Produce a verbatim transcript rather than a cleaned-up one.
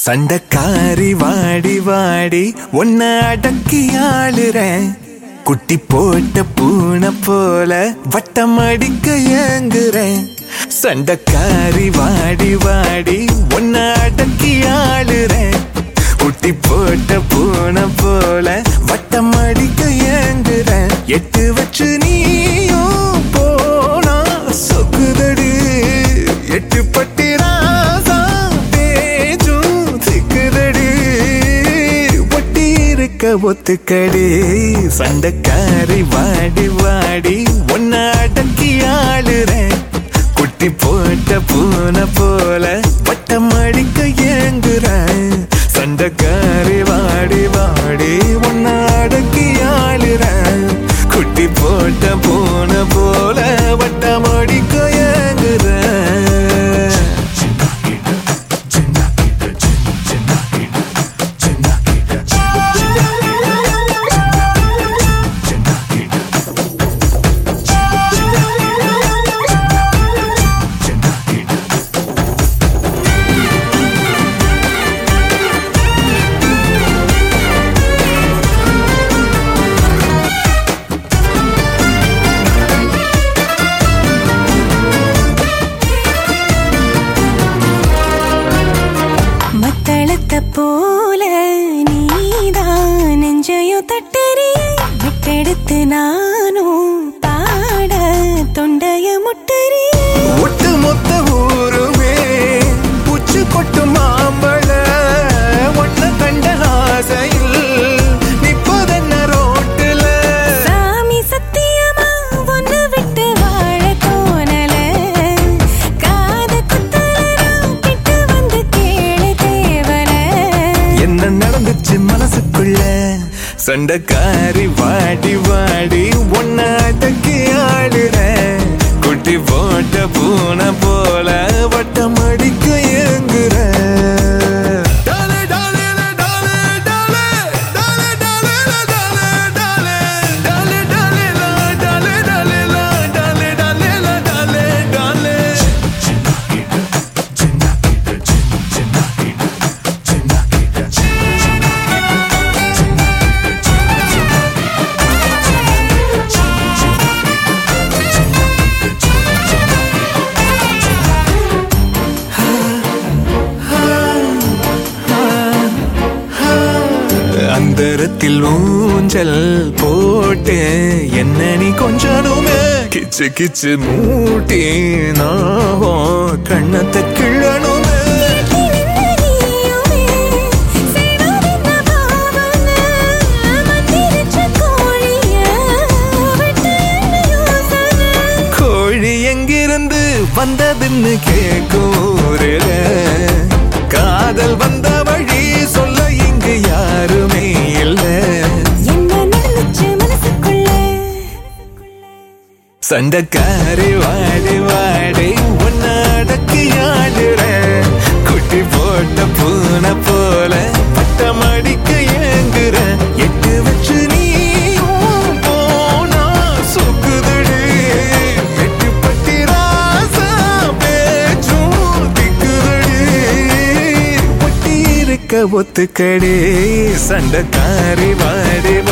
சண்டக்காரி வாடி வாடி உன்னை அடக்கி ஆளுறேன். குட்டி போட்ட பூனை போல வட்டம் அடிக்க ஏங்குறேன். சண்டக்காரி வாடி வாடி உன்னை அடக்கி ஆளுறேன். குட்டி போட்ட பூனை போல வட்டம் அடிக்க ஏங்குறேன். எட்டு வச்சு நீயும் போனா சொக்குதடி எட்டு பட்டி ராசா பேச்சும் சிக்குதடி ஒட்டி இருக்க ஒத்துக்கடி. சண்டக்காரி வாடி வாடி உன்னை அடக்கி ஆளுறேன். குட்டி போட்ட பூனை போல வட்டம் அடிக்க ஏங்குறேன். சண்டக்காரி வாடி வாடி உன்னை அடக்கி ஆளுறேன். குட்டி போட்ட பூனை போல வட்டம் அடிக்க ஏங்குறேன். போல நீதான் நெஞ்சையோ தட்டறி விட்டெடுத்து நானும் பாட தொண்டைய முட்டறி. ஒட்டு மொத்த ஊருமே பூச்சு கொட்டு மாம்பழ ஒன்ன கண்ட ஆசையில் நிப்பதென்ன ரோட்டுல. சாமி சத்தியமா ஒன்னு விட்டு வாழ தோணல. காத குத்தலரா கிட்ட வந்து கேளு தேவல. என்ன நடந்துச்சு மனசுக்குள்ள. சண்டக்காரி வாடி வாடி உன்னை அடக்கி ஆளுறேன். குட்டி போட்ட பூனை போல வட்டம் அடிக்க ஏங்குறேன். அந்தரத்தில் ஊஞ்சல் போட்டு என்ன நீ கொஞ்சனுமே கிச்சு கிச்சு மூட்டி நாவும் கண்ணத்தை கிழனுமே. கோழி எங்கிருந்து வந்ததுன்னு கேட்கூருல. காதல் வந்த வழி சொல்ல இங்கு யாருமே இல்ல. என்ன நடந்துச்சு மனசுக்குள்ள. சண்டக்காரி வாடி வாடி உன்னை அடக்கி ஆளுறேன். குட்டி போட்ட பூனை போல வட்டம் அடிக்க ஏங்குறேன். எட்டு வச்சு நீயும் போனா சொக்குதடி எட்டு பட்டி ராசா பேச்சும் திக்குதடி ஒட்டி இருக்க ஒத்துக்கடி. சண்டக்காரி வாடி